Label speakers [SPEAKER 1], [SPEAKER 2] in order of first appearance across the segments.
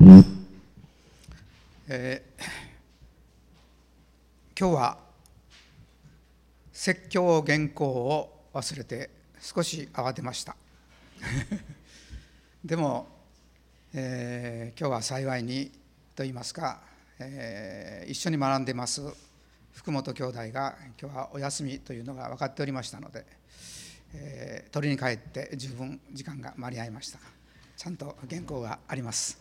[SPEAKER 1] 今日は説教原稿を忘れて少し慌てましたでも、今日は幸いにと言いますか、一緒に学んでます福本兄弟が今日はお休みというのが分かっておりましたので、取りに帰って十分時間が間に合いました。ちゃんと原稿があります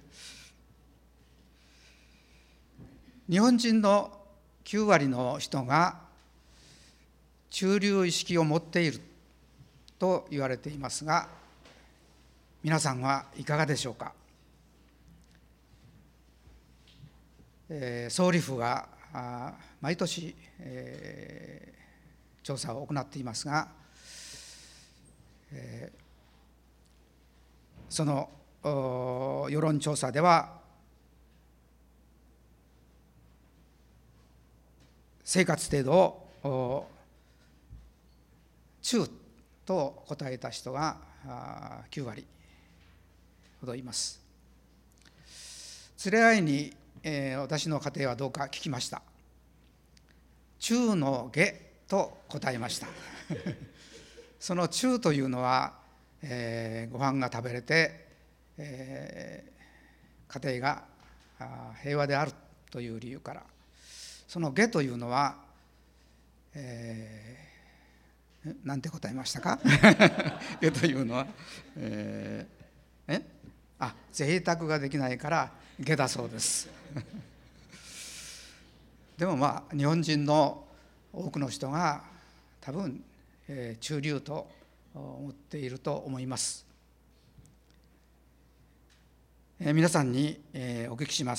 [SPEAKER 1] 日本人の9割の人が中流意識を持っていると言われていますが、皆さんはいかがでしょうか。総理府が毎年、調査を行っていますが、その世論調査では生活程度を中と答えた人が9割ほどいます。連れ合いに、私の家庭はどうか聞きました。中の下と答えましたその中というのは、ご飯が食べれて、家庭が平和であるという理由から、その下というのは、なんて答えましたか下というのは、贅沢ができないから下だそうですでも日本人の多くの人が多分、中流と思っていると思います。皆さんに、お聞きします。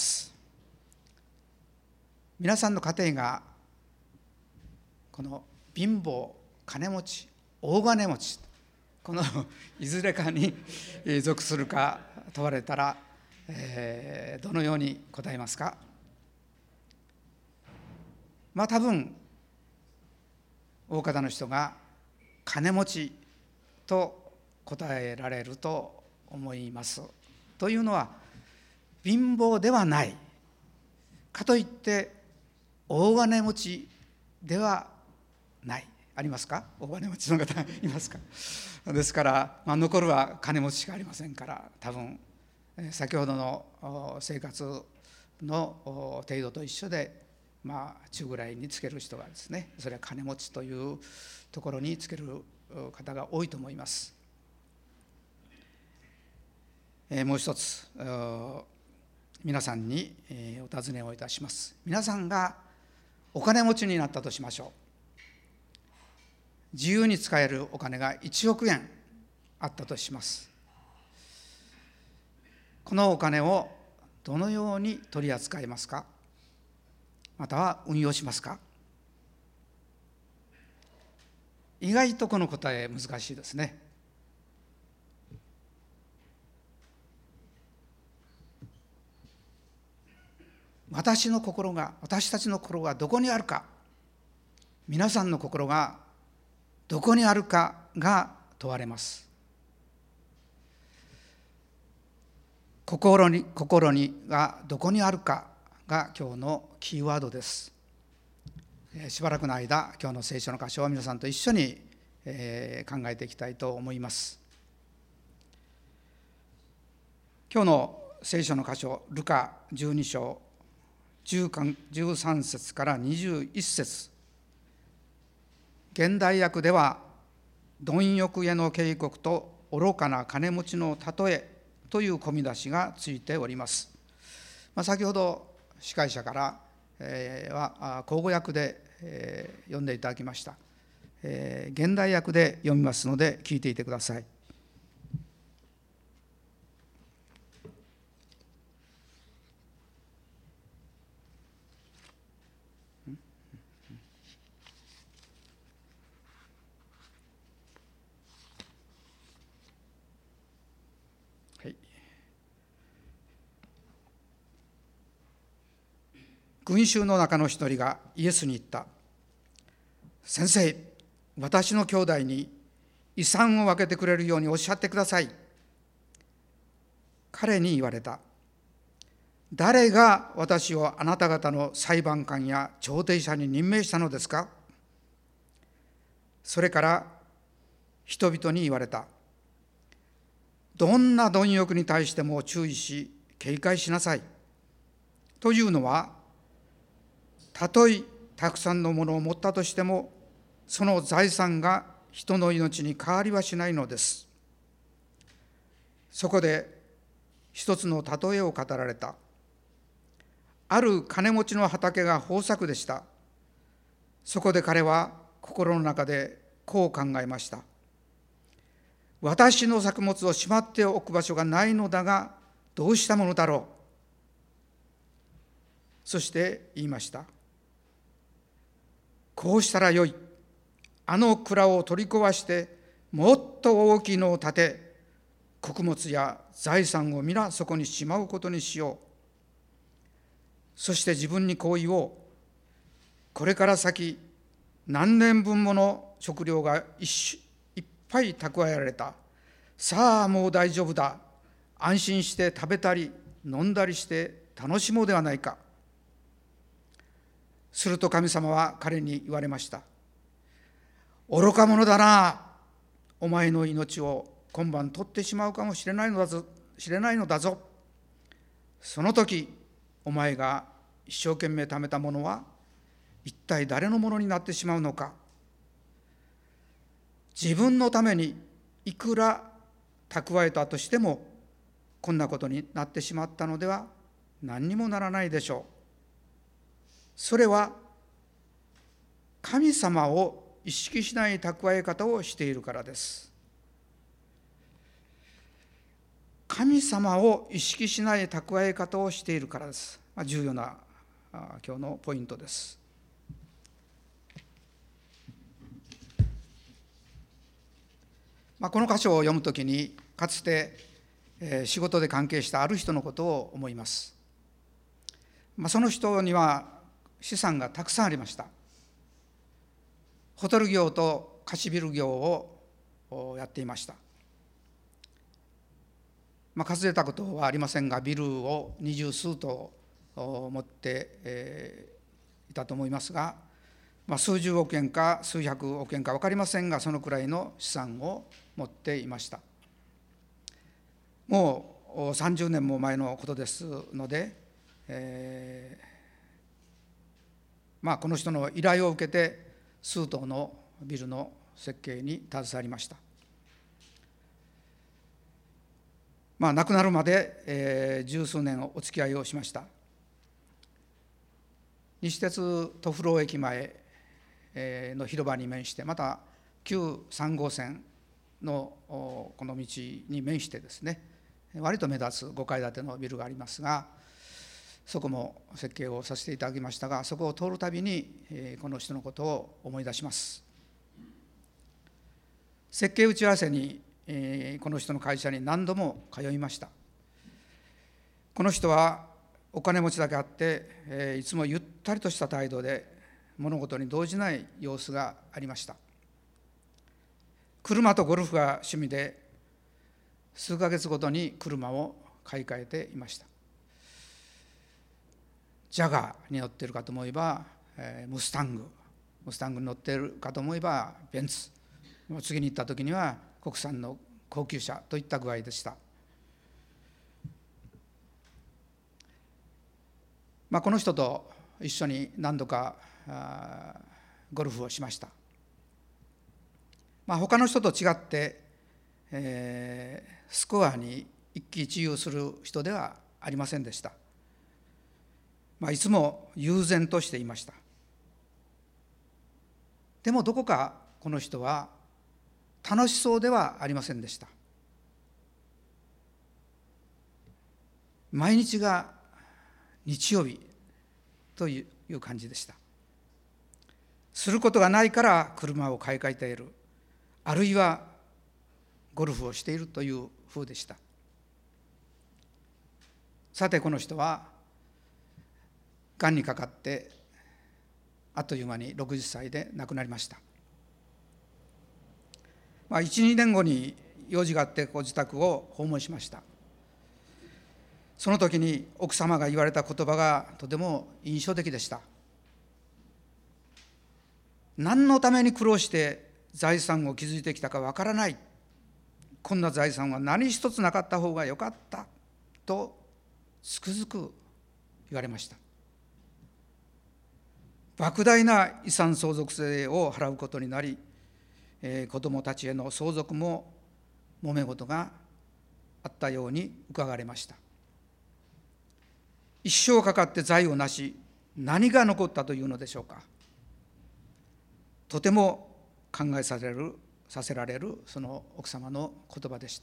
[SPEAKER 1] 皆さんの家庭がこの貧乏、金持ち、大金持ち、このいずれかに属するか問われたら、どのように答えますか。多分大方の人が金持ちと答えられると思います。というのは、貧乏ではないかといって大金持ちではない。ありますか。大金持ちの方いますか。ですから、残るは金持ちしかありませんから、多分先ほどの生活の程度と一緒で、中ぐらいにつける人がですね、それは金持ちというところにつける方が多いと思います。もう一つ皆さんにお尋ねをいたします。皆さんがお金持ちになったとしましょう。自由に使えるお金が1億円あったとします。このお金をどのように取り扱いますか。または運用しますか。意外とこの答え難しいですね。私たちの心がどこにあるか、皆さんの心がどこにあるかが問われます。心にがどこにあるかが今日のキーワードです。しばらくの間、今日の聖書の箇所を皆さんと一緒に考えていきたいと思います。今日の聖書の箇所、ルカ12章13節から21節、現代訳では貪欲への警告と愚かな金持ちの例えという込み出しがついております。先ほど司会者からは口語訳で読んでいただきました。現代訳で読みますので聞いていてください。群衆の中の一人がイエスに言った。先生、私の兄弟に遺産を分けてくれるようにおっしゃってください。彼に言われた。 誰が私をあなた方の裁判官や調停者に任命したのですか？それから人々に言われた。どんな貪欲に対しても注意し、警戒しなさい。というのは、たとえたくさんのものを持ったとしても、その財産が人の命に変わりはしないのです。そこで一つの例えを語られた。ある金持ちの畑が豊作でした。そこで彼は心の中でこう考えました。私の作物をしまっておく場所がないのだが、どうしたものだろう。そして言いました。こうしたらよい。あの蔵を取り壊して、もっと大きいのを建て、穀物や財産を皆そこにしまうことにしよう。そして自分にこう言おう。これから先、何年分もの食料がいっぱい蓄えられた。さあもう大丈夫だ。安心して食べたり飲んだりして楽しもうではないか。すると神様は彼に言われました。愚か者だな。お前の命を今晩取ってしまうかもしれないのだぞ。その時、お前が一生懸命貯めたものは一体誰のものになってしまうのか。自分のためにいくら蓄えたとしても、こんなことになってしまったのでは何にもならないでしょう。それは神様を意識しない蓄え方をしているからです。神様を意識しない蓄え方をしているからです。重要な今日のポイントです。この箇所を読むときに、かつて仕事で関係したある人のことを思います。その人には資産がたくさんありました。ホテル業と貸しビル業をやっていました。数えたことはありませんが、ビルを20数棟持っていたと思いますが、数十億円か数百億円か分かりませんが、そのくらいの資産を持っていました。もう30年も前のことですので、この人の依頼を受けて数棟のビルの設計に携わりました。亡くなるまで、十数年お付き合いをしました。西鉄都府老駅前の広場に面して、また旧3号線のこの道に面してですね、割と目立つ5階建てのビルがありますが、そこも設計をさせていただきましたが、そこを通るたびにこの人のことを思い出します。設計打ち合わせにこの人の会社に何度も通いました。この人はお金持ちだけあって、いつもゆったりとした態度で物事に動じない様子がありました。車とゴルフが趣味で、数ヶ月ごとに車を買い替えていました。ジャガーに乗っているかと思えば、ムスタングに乗っているかと思えばベンツ、次に行った時には国産の高級車といった具合でした。この人と一緒に何度かゴルフをしました。他の人と違って、スコアに一喜一憂する人ではありませんでした。いつも悠然としていました。でもどこかこの人は楽しそうではありませんでした。毎日が日曜日という感じでした。することがないから車を買い替えている、あるいはゴルフをしているという風でした。さてこの人はがんにかかってあっという間に60歳で亡くなりました。1、2年後に用事があってご自宅を訪問しました。 その時に奥様が言われた言葉がとても印象的でした。何のために苦労して財産を築いてきたかわからない。こんな財産は何一つなかった方がよかったとつくづく言われました。莫大な遺産相続税を払うことになり、子どもたちへの相続も揉め事があったように伺われました。一生かかって財を成し、何が残ったというのでしょうか。とても考えさせられるその奥様の言葉でした。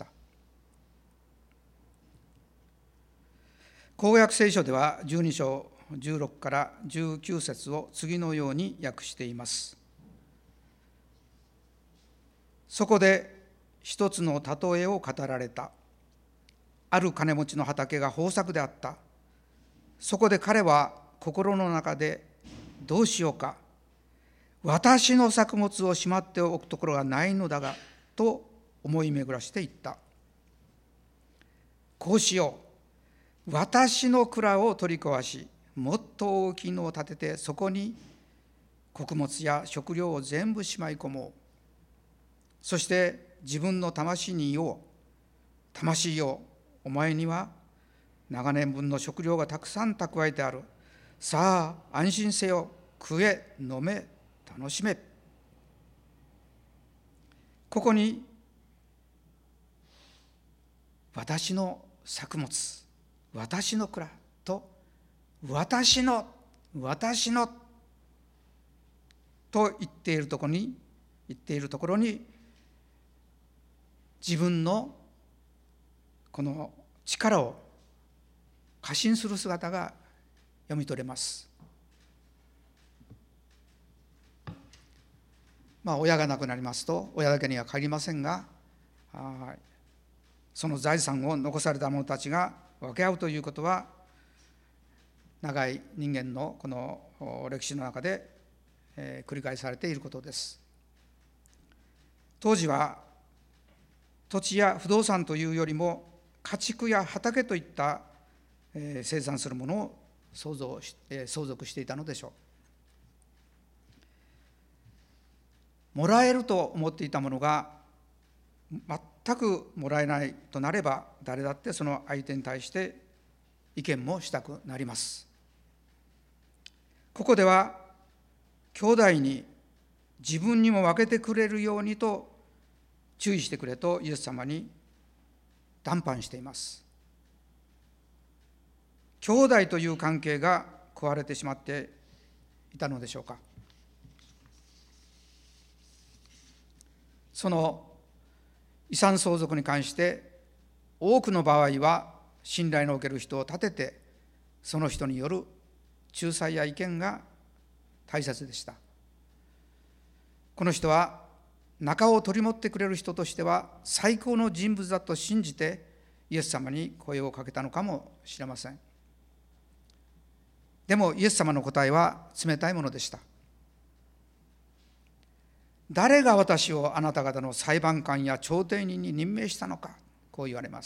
[SPEAKER 1] 公約聖書では12章16から19節を次のように訳しています。そこで一つの例えを語られた。ある金持ちの畑が豊作であった。そこで彼は心の中でどうしようか。私の作物をしまっておくところがないのだがと思い巡らしていった。こうしよう。私の蔵を取り壊し、もっと大きいのを建てて、そこに穀物や食料を全部しまい込もう。そして自分の魂に言おう。魂よ、お前には長年分の食料がたくさん蓄えてある。さあ安心せよ。食え、飲め、楽しめ。ここに私の作物、私の蔵と私のと言っているところに自分のこの力を過信する姿が読み取れます。親が亡くなりますと、親だけには限りませんが、その財産を残された者たちが分け合うということは、長い人間のこの歴史の中で繰り返されていることです。当時は土地や不動産というよりも家畜や畑といった生産するものを相続していたのでしょう。もらえると思っていたものが全くもらえないとなれば、誰だってその相手に対して意見もしたくなります。ここでは兄弟に自分にも分けてくれるようにと注意してくれとイエス様に談判しています。兄弟という関係が壊れてしまっていたのでしょうか。その遺産相続に関して多くの場合は信頼のおける人を立てて、その人による仲裁や意見が大切でした。この人は仲を取り持ってくれる人としては最高の人物だと信じてイエス様に声をかけたのかもしれません。でもイエス様の答えは冷たいものでした。誰が私をあなた方の裁判官や調停人に任命したのか、こう言われます。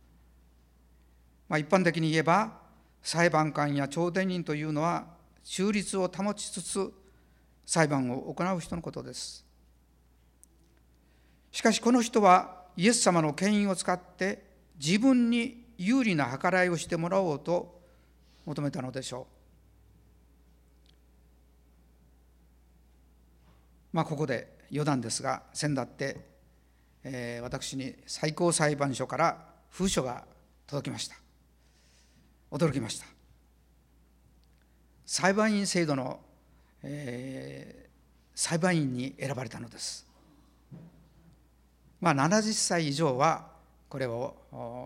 [SPEAKER 1] 一般的に言えば裁判官や調停人というのは中立を保ちつつ裁判を行う人のことです。しかしこの人はイエス様の権威を使って自分に有利な計らいをしてもらおうと求めたのでしょう。ここで余談ですが、先だって、私に最高裁判所から封書が届きました。驚きました。裁判員制度の、裁判員に選ばれたのです。70歳以上はこれを、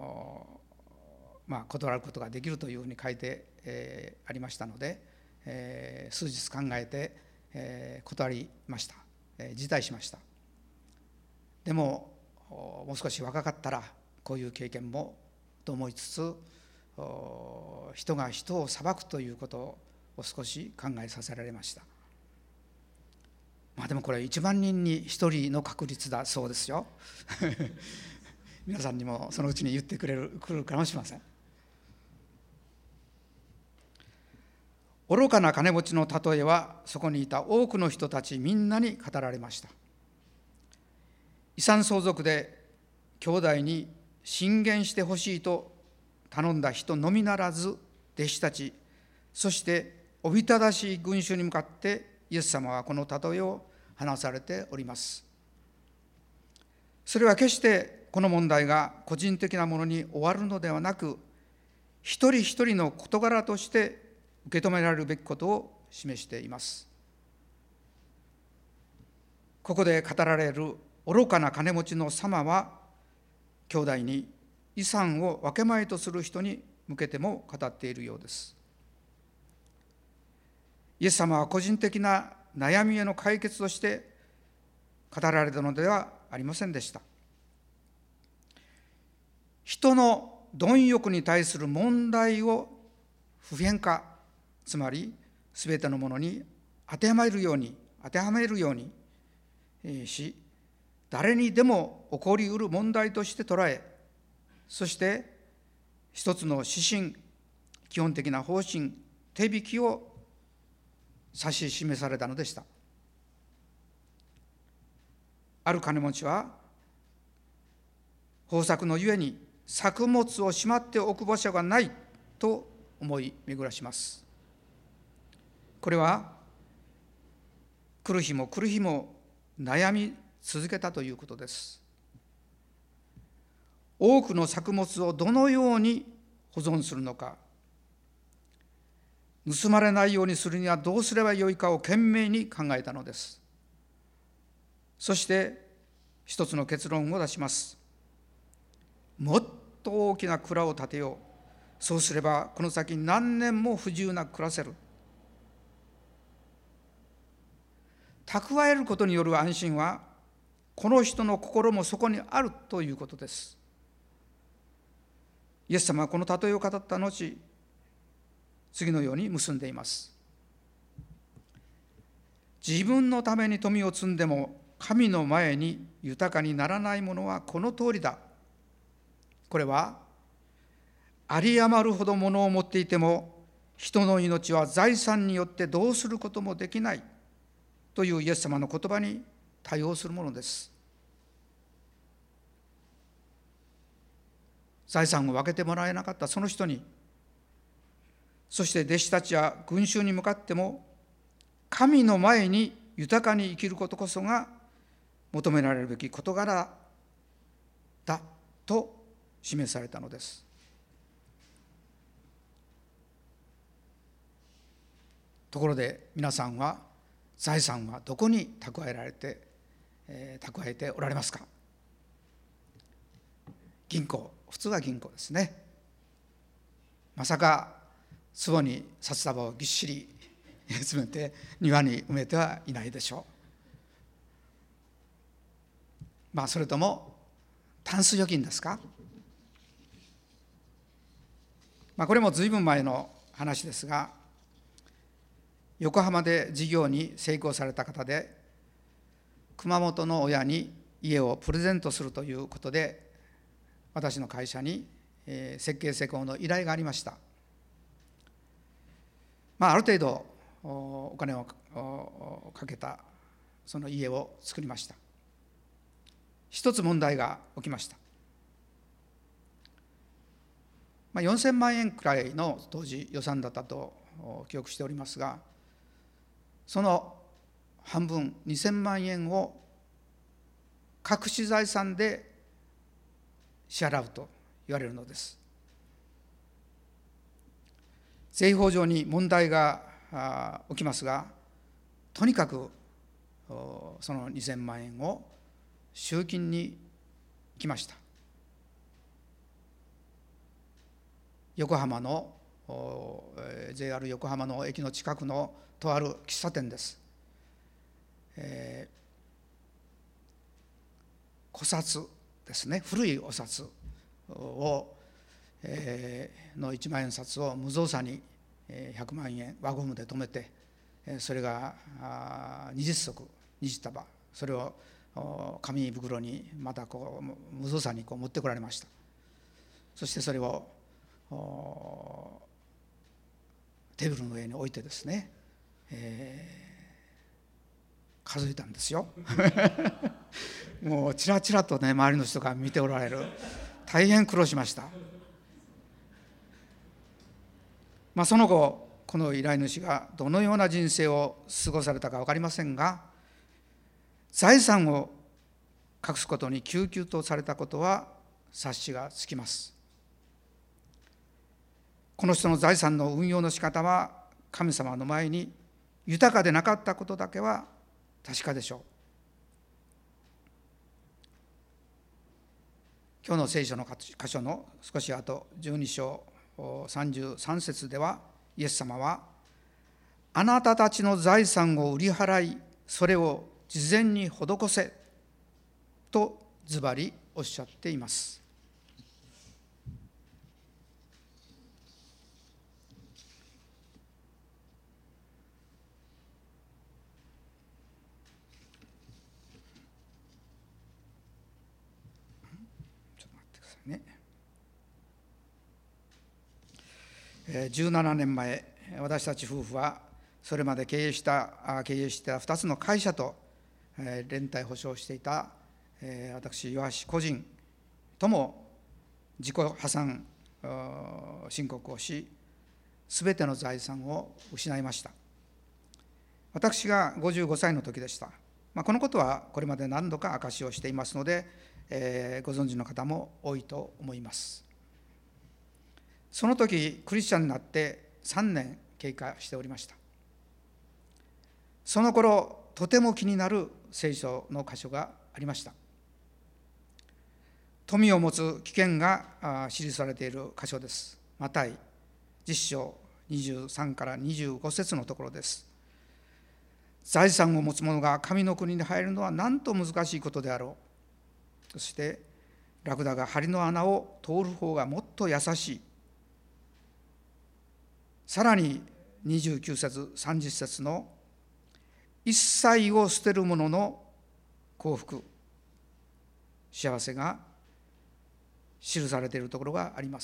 [SPEAKER 1] 断ることができるというふうに書いて、ありましたので、数日考えて、断りました。辞退しました。でももう少し若かったらこういう経験もと思いつつ、人が人を裁くということを少し考えさせられました。でもこれ1万人に1人の確率だそうですよ皆さんにもそのうちに言ってくるかもしれません。 愚かな金持ちの例えは、そこにいた多くの人たちみんなに語られました。遺産相続で兄弟に進言してほしいと頼んだ人のみならず、弟子たち、そしておびただしい群衆に向かってイエス様はこの例えを話されております。それは決してこの問題が個人的なものに終わるのではなく、一人一人の事柄として受け止められるべきことを示しています。ここで語られる愚かな金持ちの様は、兄弟に遺産を分け前とする人に向けても語っているようです。イエス様は個人的な悩みへの解決として語られたのではありませんでした。人の貪欲に対する問題を普遍化、つまりすべてのものに当てはめるようにし、誰にでも起こりうる問題として捉え、そして一つの指針、基本的な方針、手引きを指し示されたのでした。ある金持ちは、豊作のゆえに作物をしまっておく場所がないと思い巡らします。これは来る日も来る日も悩み続けたということです。多くの作物をどのように保存するのか、盗まれないようにするにはどうすればよいかを懸命に考えたのです。そして一つの結論を出します。もっと大きな蔵を建てよう。そうすればこの先何年も不自由なく暮らせる。蓄えることによる安心は、この人の心もそこにあるということです。イエス様はこの例えを語った後、次のように結んでいます。自分のために富を積んでも神の前に豊かにならないものはこの通りだ。これは有り余るほど物を持っていても人の命は財産によってどうすることもできないというイエス様の言葉に対応するものです。財産を分けてもらえなかったその人に、そして弟子たちや群衆に向かっても、神の前に豊かに生きることこそが求められるべき事柄だと示されたのです。ところで皆さんは財産はどこに蓄えておられますか？銀行、普通は銀行ですね。まさか壺に札束をぎっしり詰めて庭に埋めてはいないでしょう。それともタンス預金ですか？これも随分前の話ですが、横浜で事業に成功された方で、熊本の親に家をプレゼントするということで、私の会社に設計施工の依頼がありました。ある程度お金をかけたその家を作りました。一つ問題が起きました。4000万円くらいの当時予算だったと記憶しておりますが、その半分2000万円を隠し財産で支払うと言われるのです。税法上に問題が起きますが、とにかくその2000万円を集金に来ました。横浜の JR 横浜の駅の近くのとある喫茶店です。古札ですね、古いお札を、の1万円札を無造作に100万円輪ゴムで留めて、それが20足20束、それを紙袋にまた無造作に持ってこられました。そしてそれをテーブルの上に置いてですね、数えたんですよもうちらちらとね、周りの人が見ておられる。大変苦労しました。その後、この依頼主がどのような人生を過ごされたか分かりませんが、財産を隠すことに救急とされたことは察しがつきます。この人の財産の運用の仕方は神様の前に豊かでなかったことだけは確かでしょう。今日の聖書の箇所の少し後、12章33節では、イエス様は、あなたたちの財産を売り払い、それを事前に施せとズバリおっしゃっています。17年前、私たち夫婦はそれまで経営した2つの会社と連帯保証していた私岩橋個人とも自己破産申告をし、すべての財産を失いました。私が55歳の時でした。このことはこれまで何度か証しをしていますので、ご存知の方も多いと思います。その時クリスチャンになって3年経過しておりました。その頃、とても気になる聖書の箇所がありました。富を持つ危険が記されている箇所です。マタイ10章23から25節のところです。財産を持つ者が神の国に入るのはなんと難しいことであろう。そしてラクダが針の穴を通る方がもっと優しい。さらに29節30節の一切を捨てる者の幸福、幸せが記されているところがあります。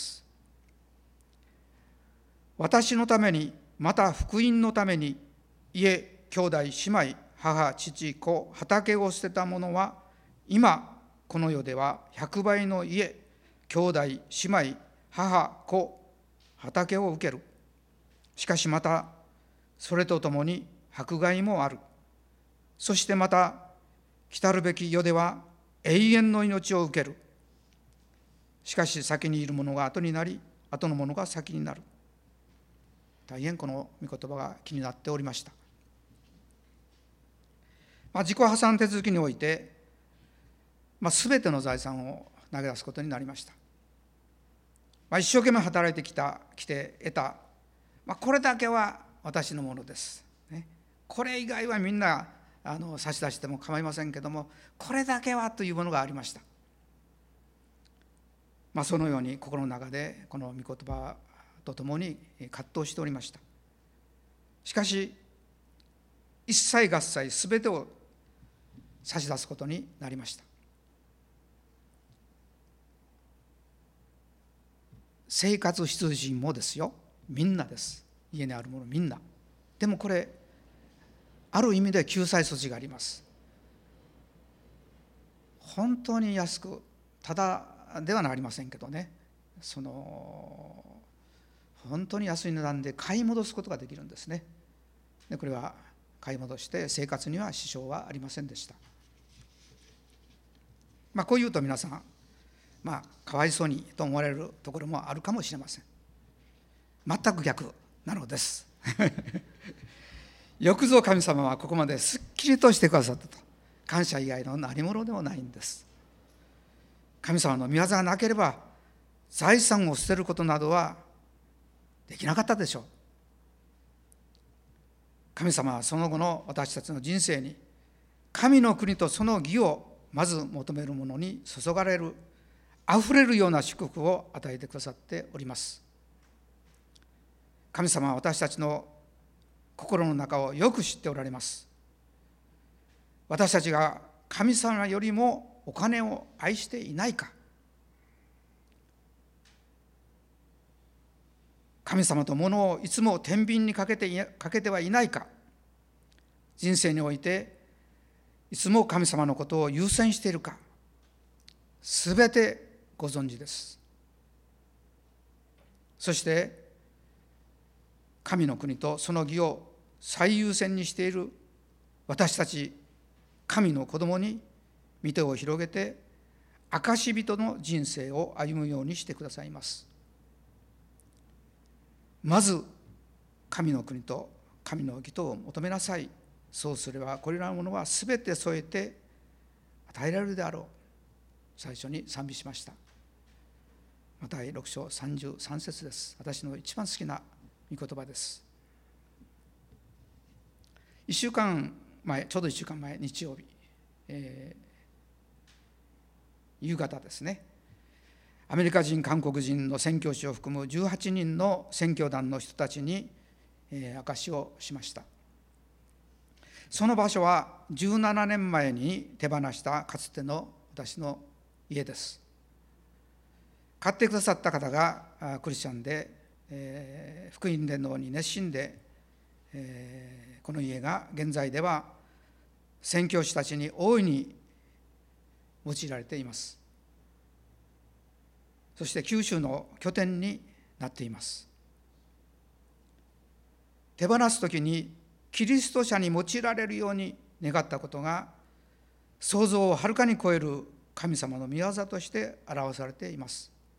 [SPEAKER 1] 私のために、また福音のために、家、兄弟、姉妹、母、父、子、畑を捨てた者は、今この世では100倍の家、兄弟、姉妹、母、子、畑を受ける。しかしまたそれとともに迫害もある。そしてまた来たるべき世では永遠の命を受ける。しかし先にいる者が後になり、後の者が先になる。大変この御言葉が気になっておりました。自己破産手続きにおいて、すべての財産を投げ出すことになりました。一生懸命働いてきて得た、これだけは私のものです、これ以外はみんな差し出しても構いませんけども、これだけはというものがありました。そのように心の中でこの御言葉とともに葛藤しておりました。しかし一切合切すべてを差し出すことになりました。生活必需品もですよ、みんなです。家にあるものみんな。でもこれある意味で救済措置があります。本当に安く、ただではありませんけどね、本当に安い値段で買い戻すことができるんですね。でこれは買い戻して生活には支障はありませんでした。こう言うと皆さん、かわいそうにと思われるところもあるかもしれません。全く逆なのですよくぞ神様はここまですっきりとしてくださったと、感謝以外の何者でもないんです。神様の御業がなければ財産を捨てることなどはできなかったでしょう。神様はその後の私たちの人生に神の国とその義をまず求める者に注がれる、あふれるような祝福を与えてくださっております。神様は私たちの心の中をよく知っておられます。私たちが神様よりもお金を愛していないか、 神様と物をいつも天秤にかけてはいないか、人生においていつも神様のことを優先しているか、すべてご存知です。そして神の国とその義を最優先にしている私たち神の子供に御手を広げて証人の人生を歩むようにしてくださいます。まず神の国と神の義とを求めなさい。そうすればこれらのものはすべて添えて与えられるであろう。最初に賛美しました。マタイ6章33節です。私の一番好きな御言葉です。1週間前、ちょうど1週間前、日曜日、夕方ですね、アメリカ人、韓国人の宣教師を含む18人の宣教団の人たちに証しをしました。その場所は17年前に手放したかつての私の家です。買ってくださった方がクリスチャンで、福音伝道に熱心で、この家が現在では宣教師たちに大いに用いられています。そして九州の拠点になっています。手放すときにキリスト者に用いられるように願ったことが想像をはるかに超える神様の御業として表されています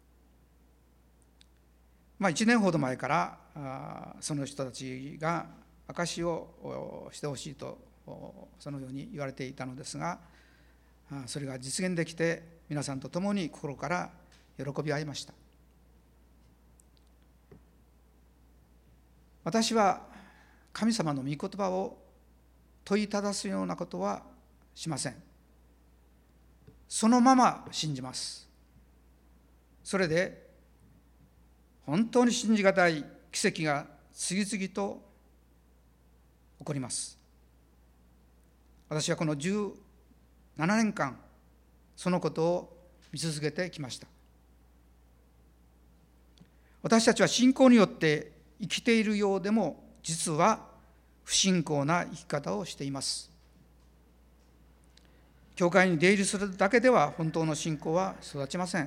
[SPEAKER 1] 。1年ほど前からその人たちが証しをしてほしいとそのように言われていたのですが、それが実現できて皆さんと共に心から喜び合いました。私は神様の御言葉を問いただすようなことはしません。そのまま信じます。それで本当に信じがたい奇跡が次々と起こります。私はこの17年間そのことを見続けてきました。私たちは信仰によって生きているようでも実は不信仰な生き方をしています。教会に出入りするだけでは本当の信仰は育ちません。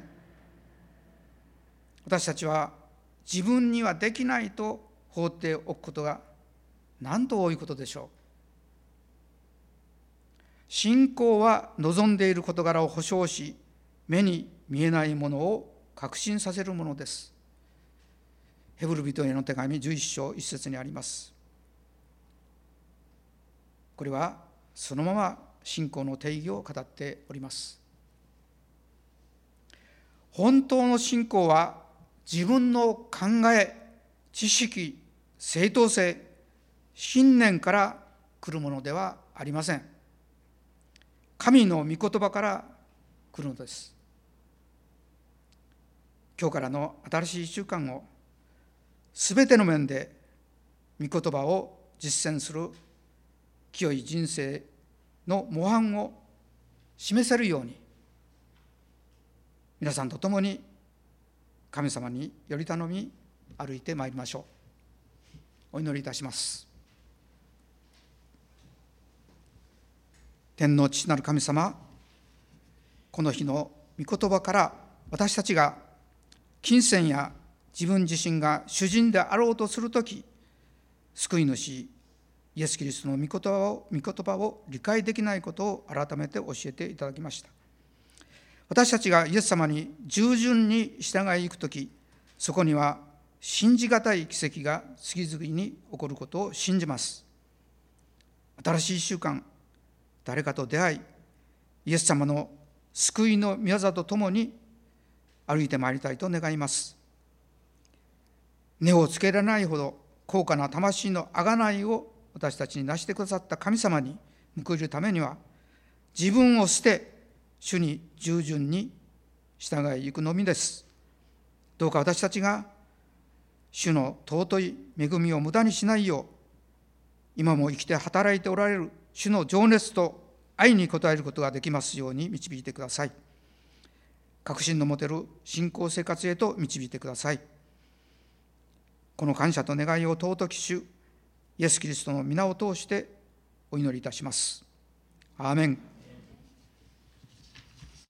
[SPEAKER 1] 私たちは自分にはできないと放っておくことがなんと多いことでしょう。信仰は望んでいる事柄を保証し、目に見えないものを確信させるものです。ヘブル人への手紙11章1節にあります。これはそのまま信仰の定義を語っております。本当の信仰は自分の考え、知識、正当性、信念から来るものではありません。神の御言葉から来るのです。今日からの新しい1週間をすべての面で御言葉を実践する清い人生の模範を示せるように、皆さんと共に神様により頼み歩いてまいりましょう。お祈りいたします。天の父なる神様、この日の御言葉から私たちが金銭や自分自身が主人であろうとするとき、救い主イエス・キリストの御言葉を理解できないことを改めて教えていただきました。私たちがイエス様に従順に従い行くとき、そこには信じがたい奇跡が次々に起こることを信じます。新しい1週間、誰かと出会い、イエス様の救いの御業とともに歩いてまいりたいと願います。根をつけられないほど高価な魂の贖いを私たちになしてくださった神様に報いるためには、自分を捨て主に従順に従い行くのみです。どうか私たちが主の尊い恵みを無駄にしないよう、今も生きて働いておられる主の情熱と愛に応えることができますように導いてください。確信の持てる信仰生活へと導いてください。 この感謝と願いを尊き主イエス・キリストの皆を通してお祈りいたします。アーメン。